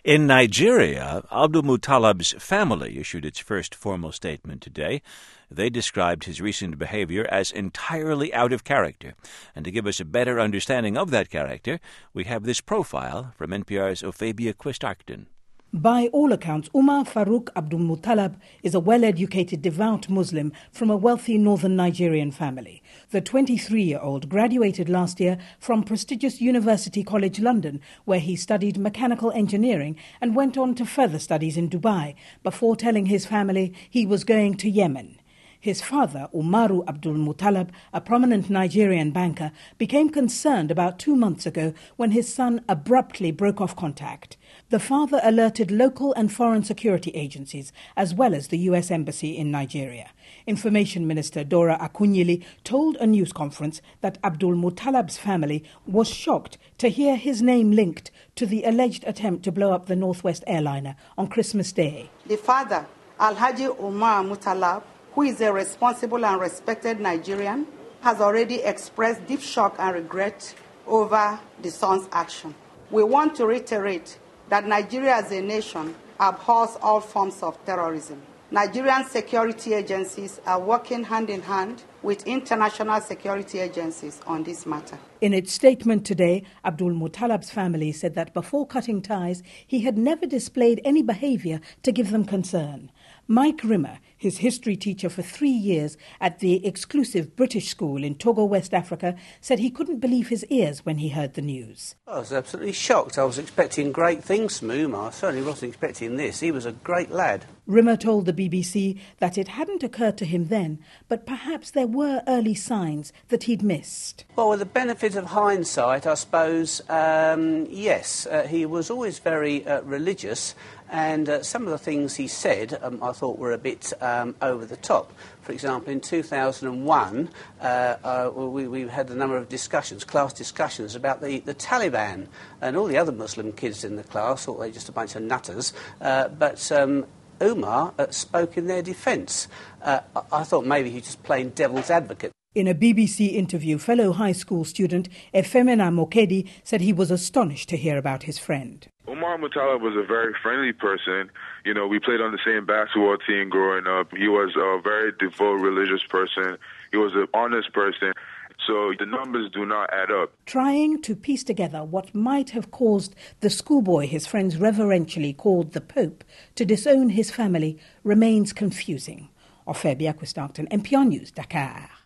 In Nigeria, Abdul Muttalib's family issued its first formal statement today. They described his recent behavior as entirely out of character. And to give us a better understanding of that character, we have this profile from NPR's Ophabia Quist-Arcton. By all accounts, Umar Farouk Abdul Muttalib is a well-educated, devout Muslim from a wealthy northern Nigerian family. The 23-year-old graduated last year from prestigious University College London, where he studied mechanical engineering and went on to further studies in Dubai, before telling his family he was going to Yemen. His father, Umaru Abdul Muttalib, a prominent Nigerian banker, became concerned about 2 months ago when his son abruptly broke off contact. The father alerted local and foreign security agencies, as well as the U.S. Embassy in Nigeria. Information Minister Dora Akunyili told a news conference that Abdul Muttalib's family was shocked to hear his name linked to the alleged attempt to blow up the Northwest airliner on Christmas Day. The father, Alhaji Umar Muttalib, who is a responsible and respected Nigerian, has already expressed deep shock and regret over the son's action. We want to reiterate that Nigeria as a nation abhors all forms of terrorism. Nigerian security agencies are working hand in hand with international security agencies on this matter. In its statement today, Abdul Muttalib's family said that before cutting ties, he had never displayed any behavior to give them concern. Mike Rimmer, his history teacher for 3 years at the exclusive British school in Togo, West Africa, said he couldn't believe his ears when he heard the news. I was absolutely shocked. I was expecting great things from Umar. I certainly wasn't expecting this. He was a great lad. Rimmer told the BBC that it hadn't occurred to him then, but perhaps there were early signs that he'd missed. Well, with the benefit of hindsight, I suppose, yes. He was always very religious, and some of the things he said I thought were a bit over the top. For example, in 2001, we had a number of discussions, class discussions, about the Taliban, and all the other Muslim kids in the class thought they were just a bunch of nutters, but Umar spoke in their defence. I thought maybe he was just playing devil's advocate. In a BBC interview, fellow high school student Efemina Mokedi said he was astonished to hear about his friend. Umar Muttalib was a very friendly person. You know, we played on the same basketball team growing up. He was a very devout religious person. He was an honest person. So the numbers do not add up. Trying to piece together what might have caused the schoolboy his friends reverentially called the Pope to disown his family remains confusing. Ophabia Quist-Arcton, NPR News, Dakar.